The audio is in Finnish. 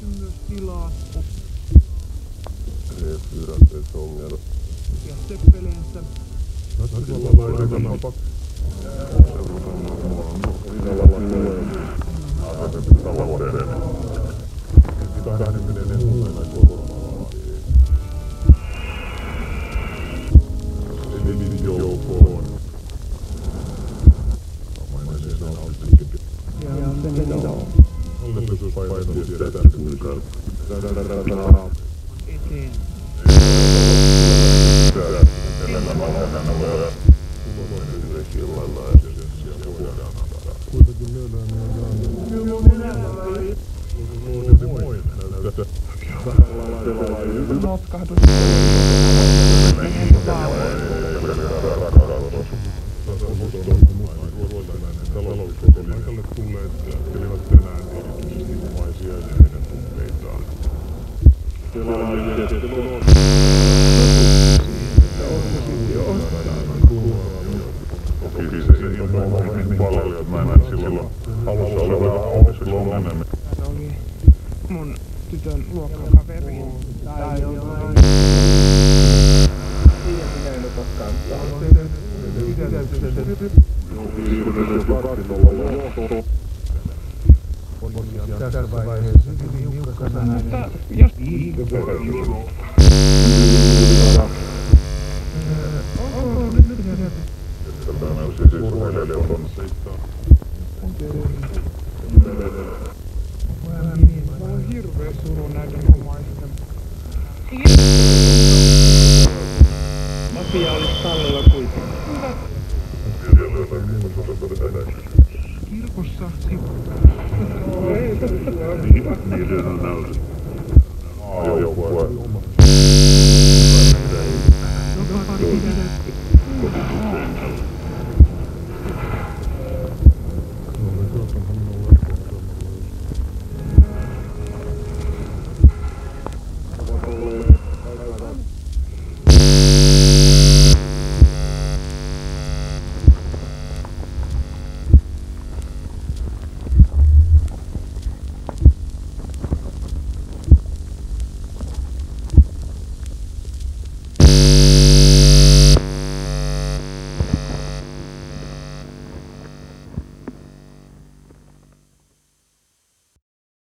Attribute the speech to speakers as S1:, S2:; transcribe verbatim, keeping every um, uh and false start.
S1: myös tilaa.
S2: Refyratösånger.
S1: Ja seppeleensä. Ja se mitä on. Eteen.
S2: Kuitenkin löydään ja
S1: Notkahdus.
S2: Paikalle tulleet käsittelivät tänään erityismaisia ja heidän tunteitaan. Toki se innoittaa niin paljon, että mä en silloin alussa oli vähän opiskelun.
S1: Täällä oli mun tytön luokkakaveri. Tai jotain. Minä en ota kantaa.
S2: Tässä vaiheessa
S1: Mutta jos...
S2: Tämä on siis urheilijoilla on seittaa.
S1: Mulla on hirveä suru näiden omaisten. Mafia olisi tallella kuitenkin. Kirkossa
S2: Niiden on näytetty. Maajoukkue